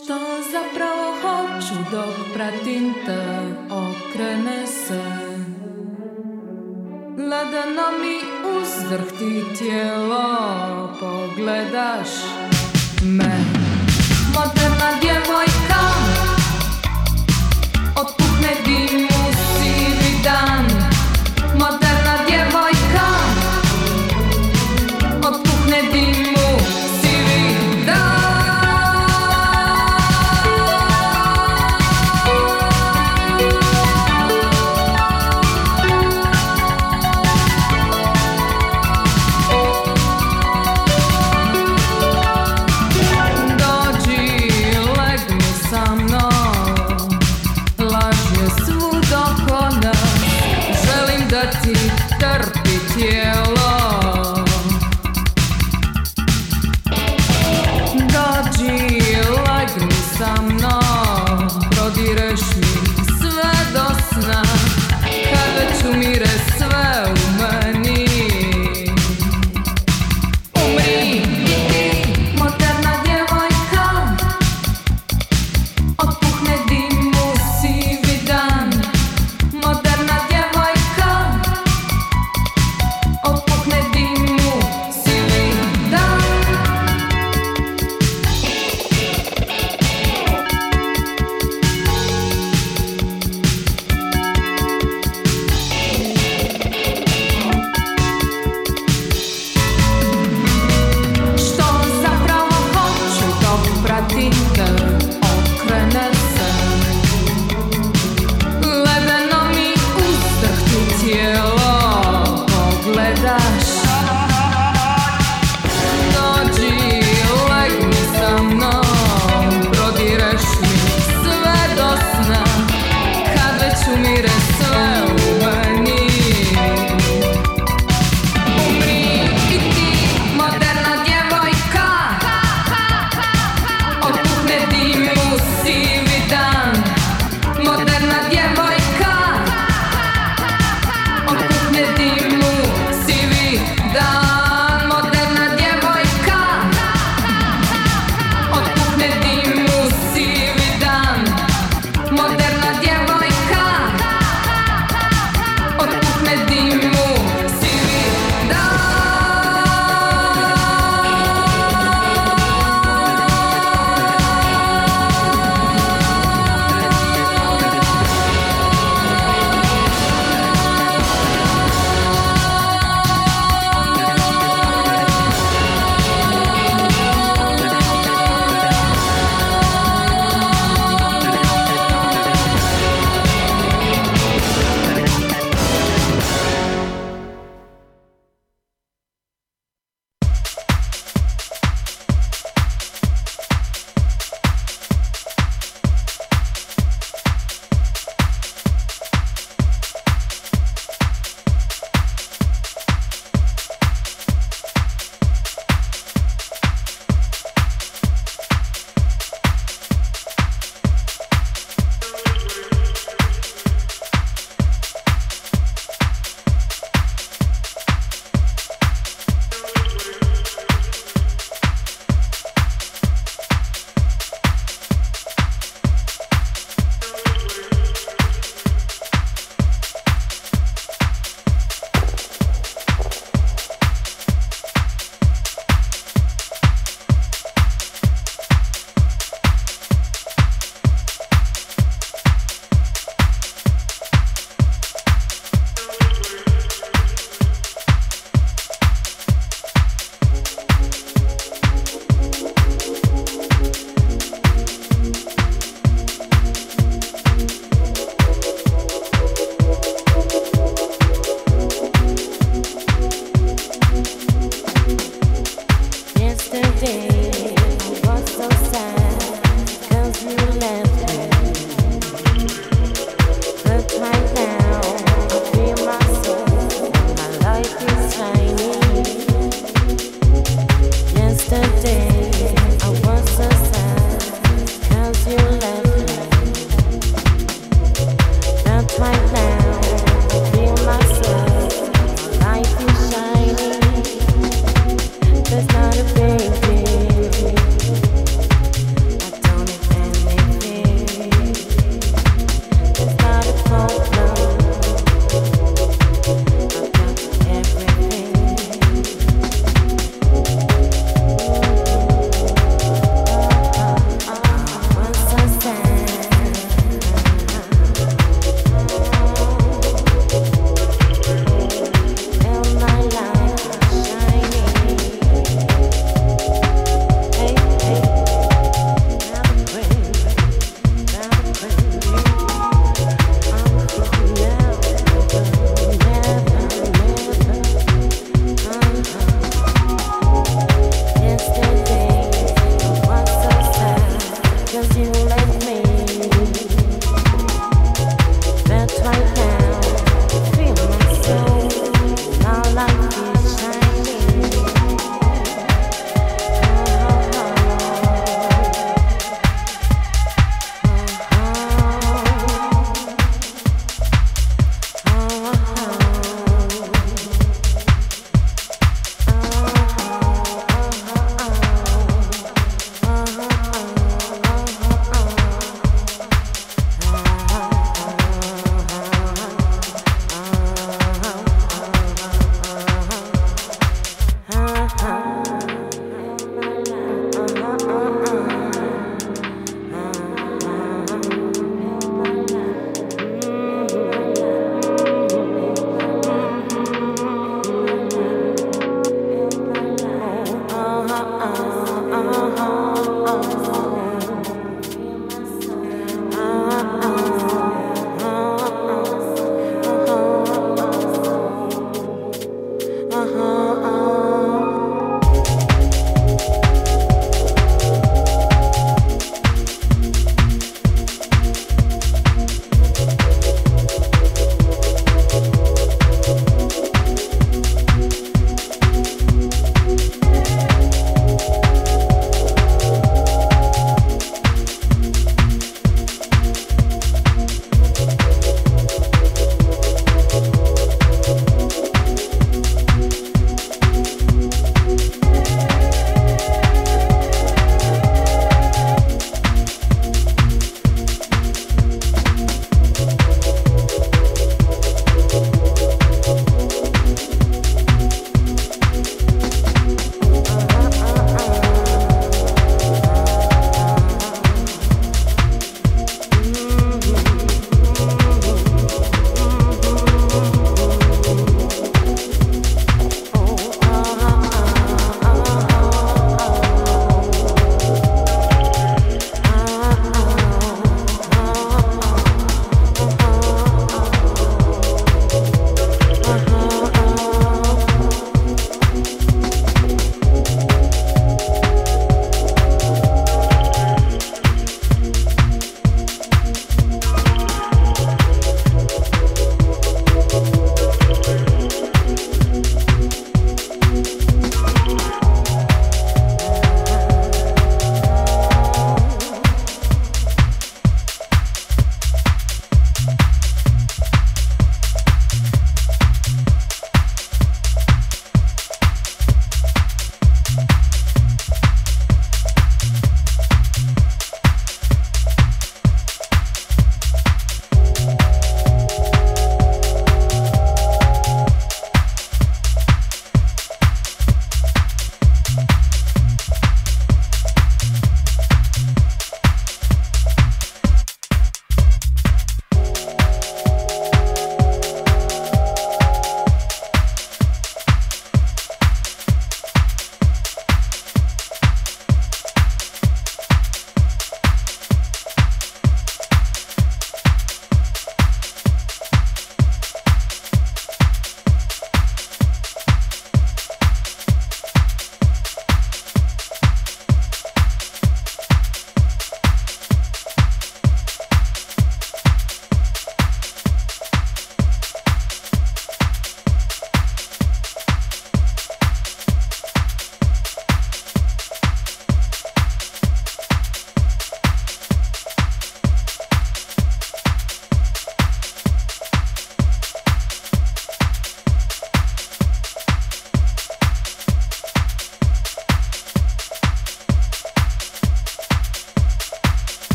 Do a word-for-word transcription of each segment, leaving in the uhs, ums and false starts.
Što zapravo hoću dok pratim te, okrene se. Ledeno mi uzvrhti tijelo, pogledaš me. Moderna djevojka, otpuhne dim u sivi dan. Moderna djevojka, otpuhne dim u sivi dan. Trpi tijelo, dođi, legni sa mnom, prodireš mi sve do sna, kad već umire sve u meni. Umri i ti, moderna djevojka, otpuhne dim u sivi dan. Moderna djevojka,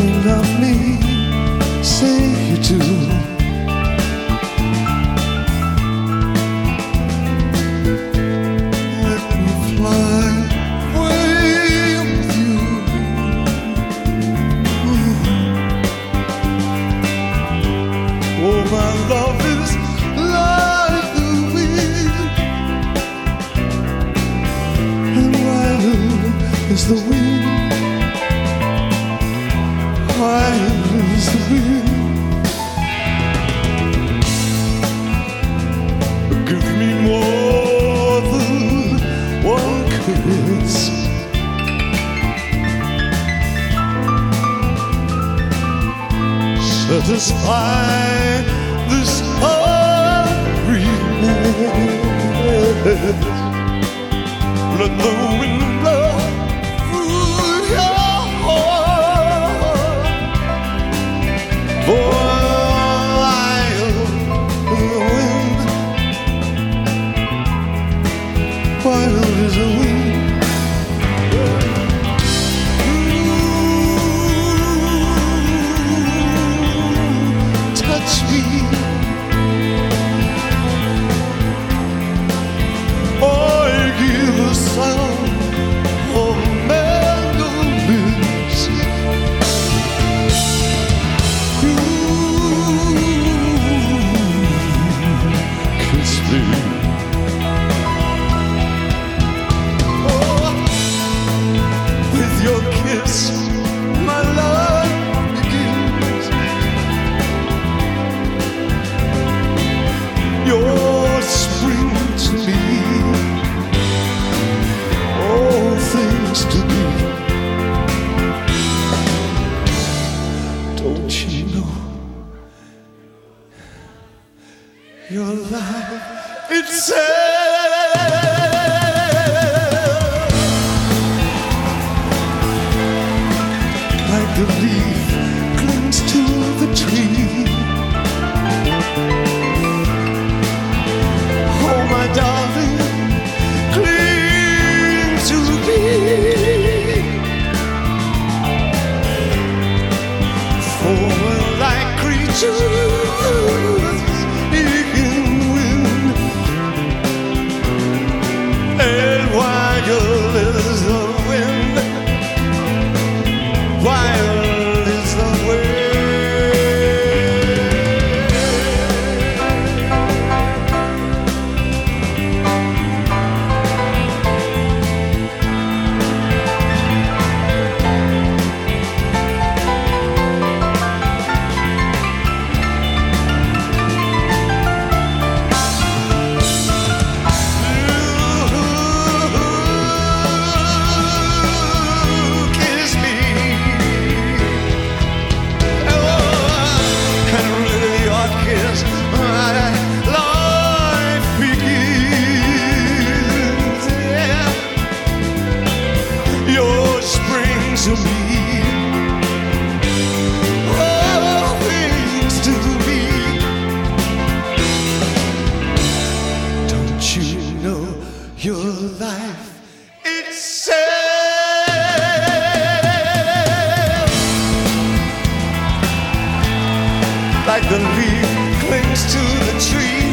love me, say you do. Let me fly away with you. Oh, my love is like the wind, and wild is the wind. Wild is the wind. Give me more than one kiss. Satisfy this hungry man. Let the wind blow through your heart. For wild is the wind, wild is the wind. Touch me, I hear the sound of mandolins. You kiss me, oh, with your kiss, my love begins. Your spring to me, all things to me. Don't you know your life itself, like the leaf clings to the tree. Oh, my darling, cling to me. For like creatures in wind, and wild is the wind, wild is the wind. Kiss me, oh, and with your kiss, my life begins. Yeah. Your spring to me, all things to me. Don't you know your life itself, like the leaf clings to the tree.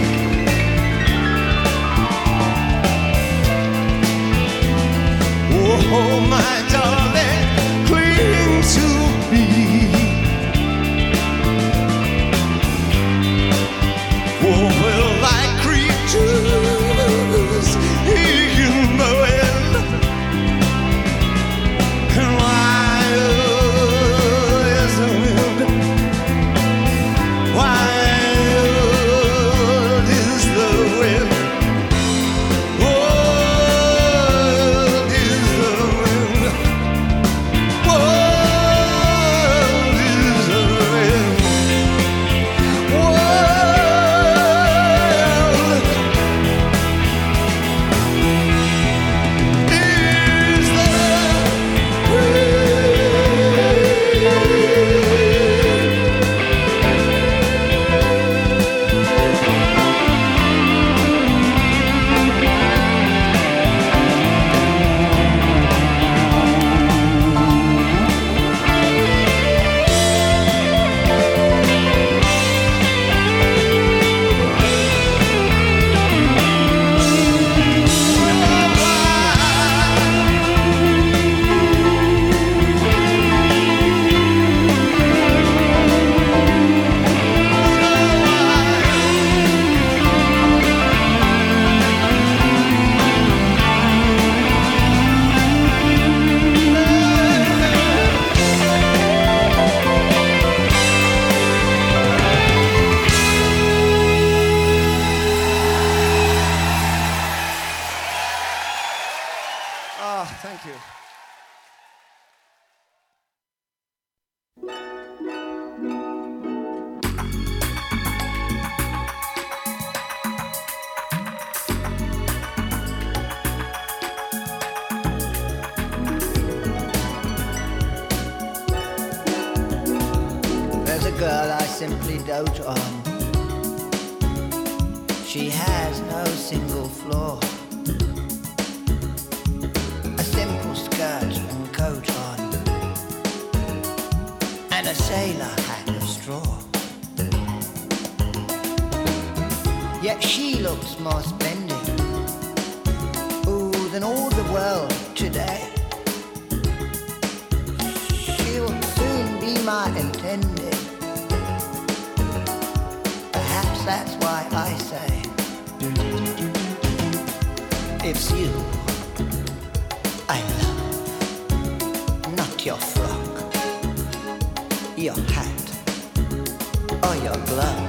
Oh, my darling, cling to me. Oh, well, like creatures in the wind, and wild is the wind, wild is the wind, wild is the wind. Thank you. There's a girl I simply dote on. She has no single flaw. A simple skirt and coat on, and a sailor hat of straw. Yet she looks more splendid, ooh, than all the world today. She'll soon be my intended. Perhaps that's why I say it's you I love, not your frock, your hat, or your glove.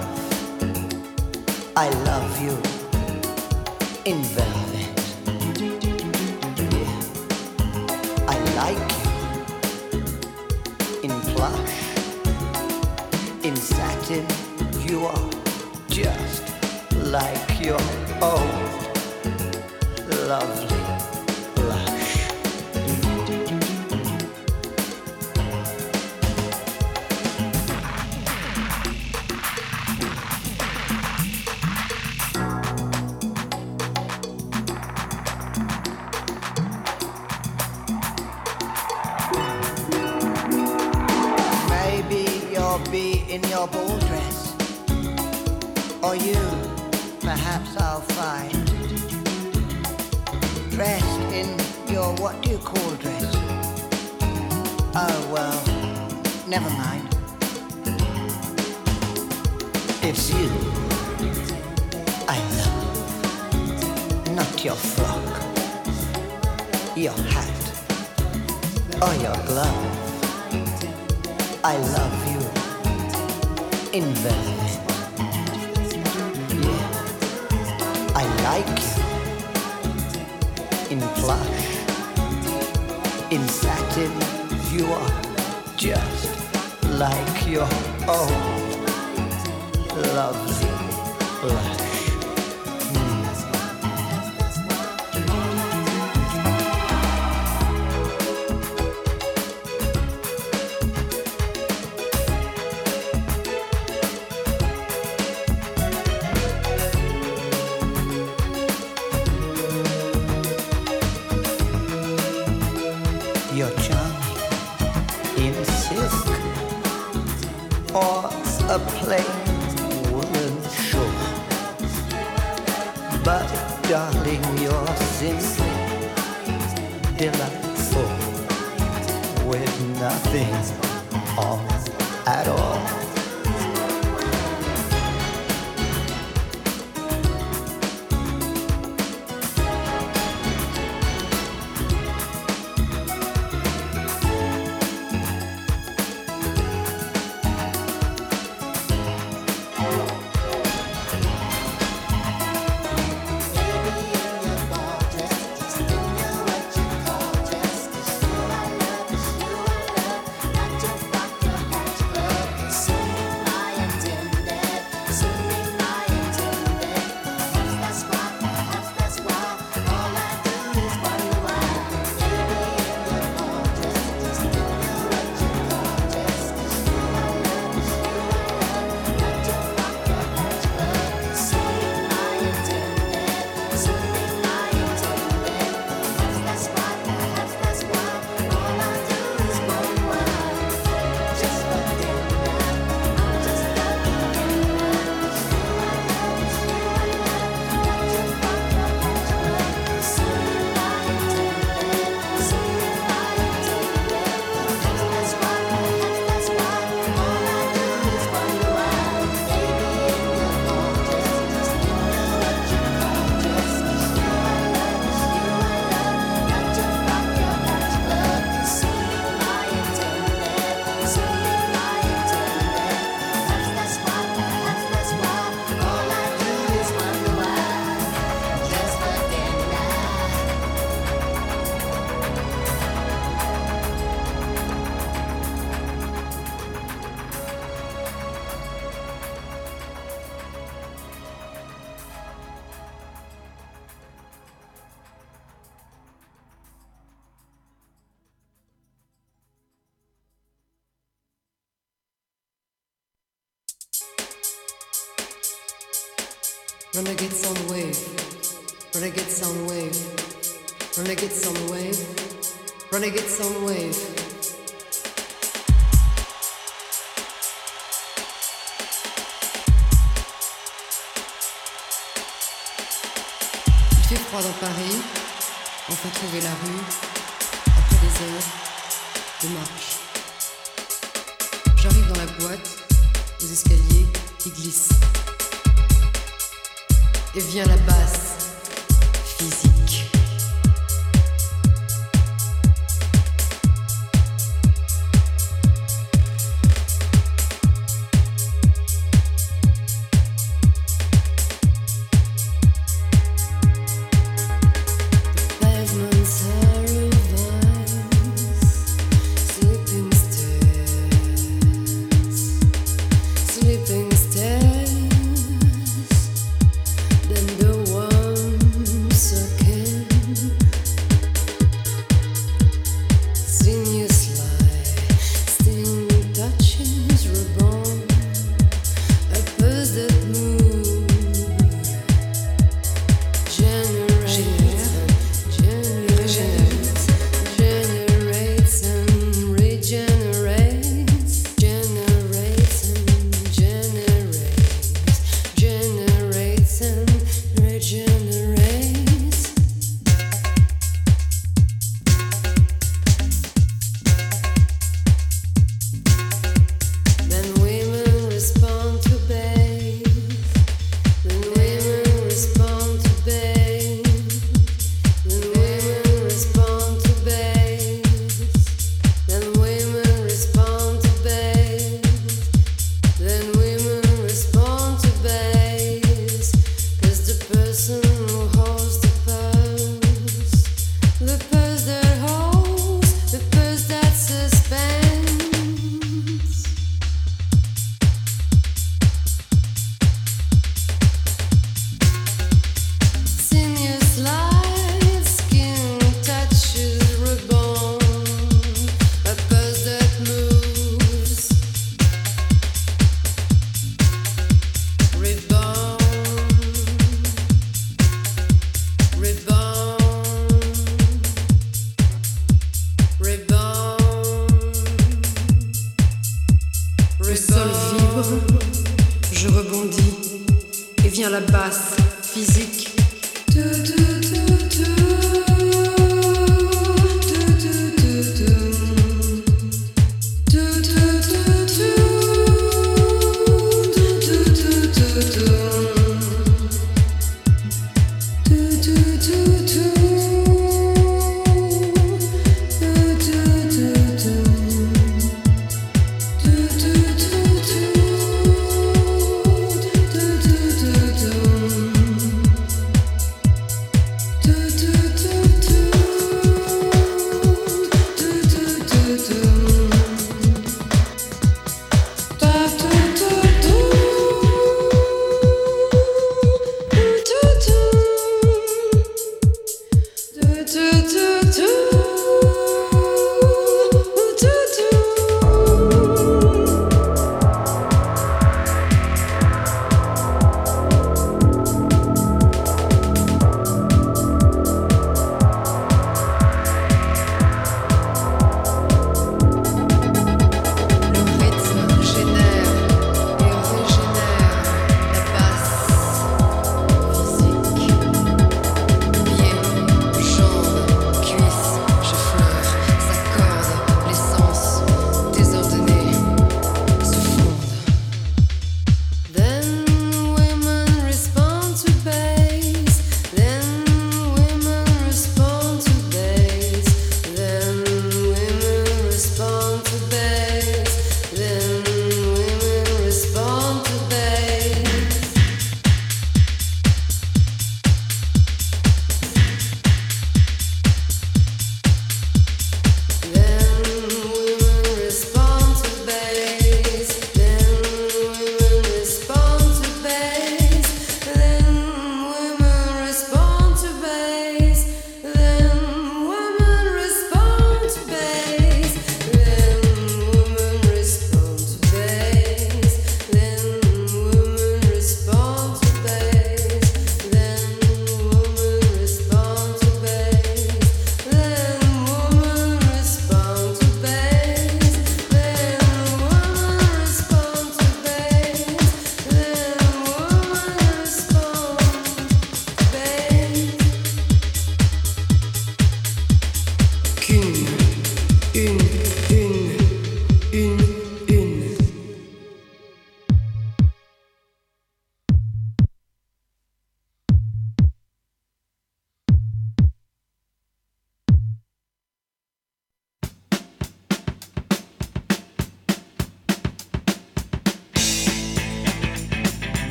I love you in velvet. Yeah. I like you in plush, in satin. You are just like your old lovely blush. Maybe you'll be in your ball dress, or you, perhaps I'll find, dressed in your what do you call dress? Oh well, never mind. It's you I love, not your frock, your hat, or your glove. I love you in velvet. Yeah, I like you in plush, in satin. You are just like your old lovely blush. You're charming in silk or a plain woolen shawl, but darling, you're simply delightful with nothing on at all. So Renegades on the wave, renegades on the wave, renegades on the wave, renegades on the wave. Il fait froid dans Paris, enfin trouver la rue, après des heures de marche. J'arrive dans la boîte, les escaliers qui glissent. Et vient la basse physique. Then the ones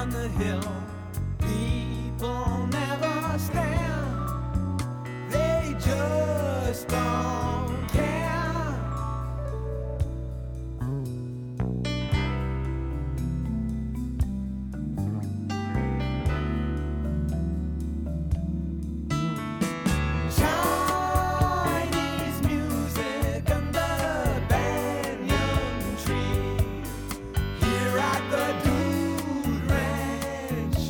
on the hill. People never stand, they just don't care. Chinese music under banyan tree, here at the Dude Ranch.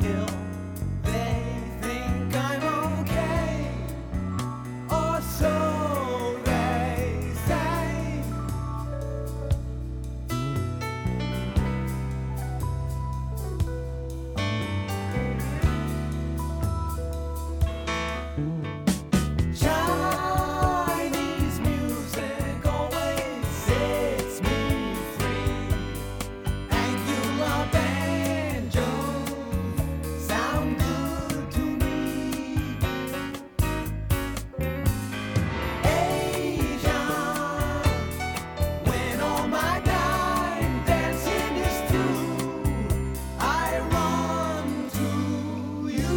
hill. They think I'm okay, or so they say. Chinese music always sets me free. Angular banjos sound good to me. Asia, when all my time dancing is through, I run to you.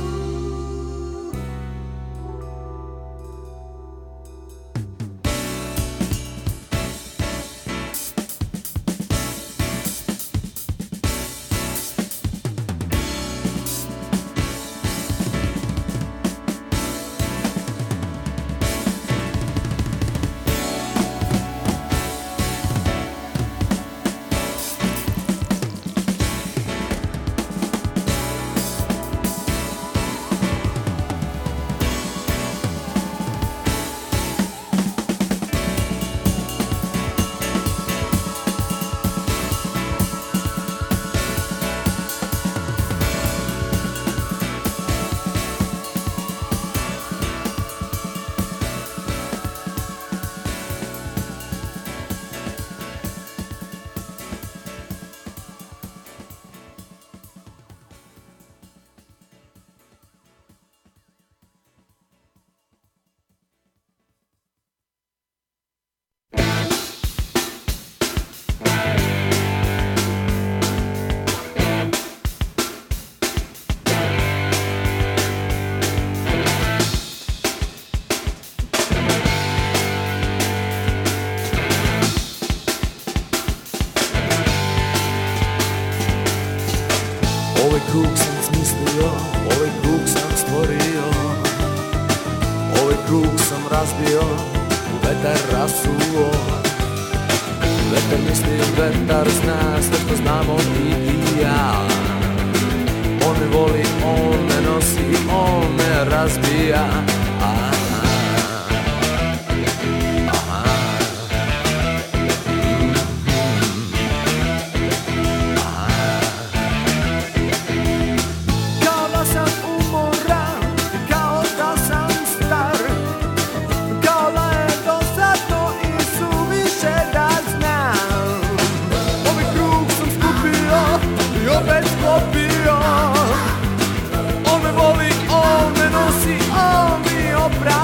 Ovaj krug sam smislio, ovaj krug sam stvorio, ovaj krug sam razbio, u vetar rasuo. Vetar misli, vetar zna, sve što znamo ti i ja. On me voli, on me nosi, on me razbija. Aha, aha. Kao da sam umoran, kao da sam star, kao da je dosadno i suviše da znam. Ovaj krug sam skupio i opet sklopio. On me voli, on me nosi, on mi oprašta.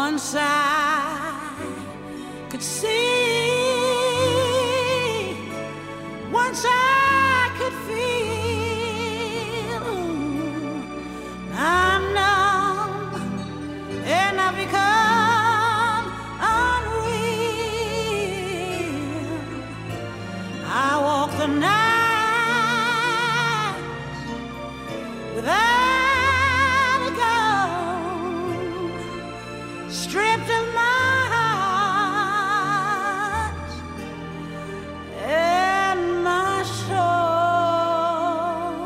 Once I could see, once I could feel, I'm numb and I've become unreal. I walk the night without a gun, stripped of my heart and my soul.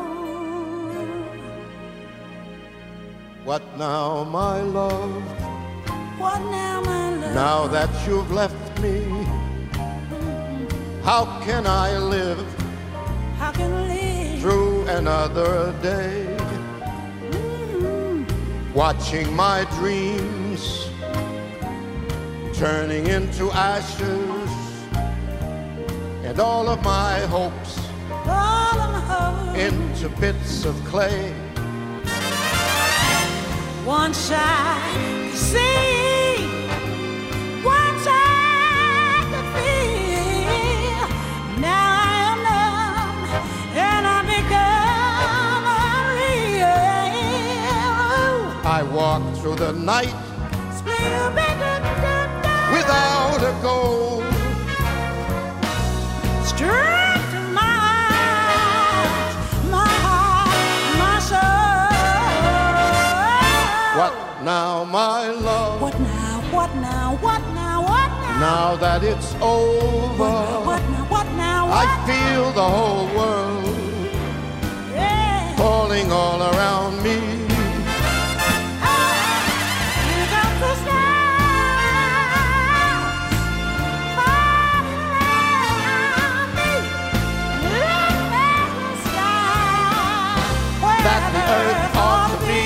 What now, my love? What now, my love? Now that you've left me, how can I live How can I live through another day? mm-hmm. Watching my dreams turning into ashes, and all of my hopes All of my hope. into bits of clay. Once I could see, once I could feel, now I am numb and I become unreal. I walk through the night Split without a goal. stripped of my heart, my heart, my soul. What now, my love? What now? What now? What now? What now? Now that it's over, What now? What now? What I feel the whole world yeah. falling all around me. You got the stars falling around me. Look at the sky where That the earth ought to be.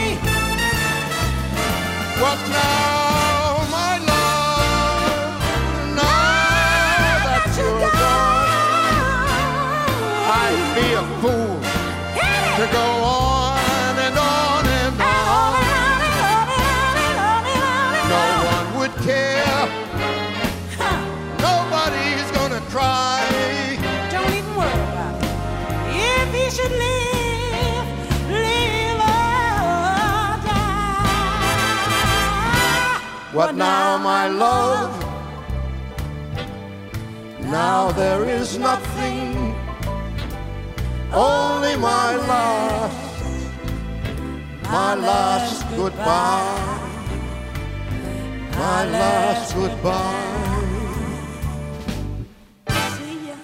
What now, my love? Now that you're gone, I'd be a fool to go on and on and on. No one would care. Nobody's gonna try. Don't even worry about it. If he should live, live or die. What now, my love? Now there is nothing, only my last, my last goodbye, my last goodbye. See ya.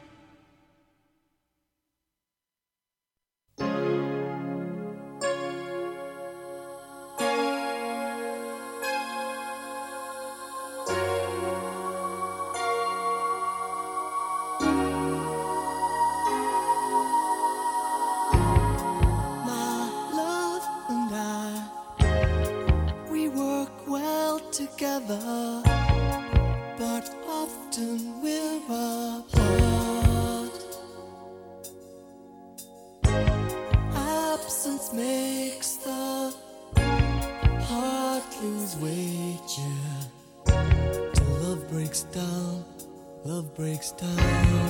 My love and I, we work well together, but often we're apart. Absence makes the heart lose weight, yeah. Till love breaks down, love breaks down.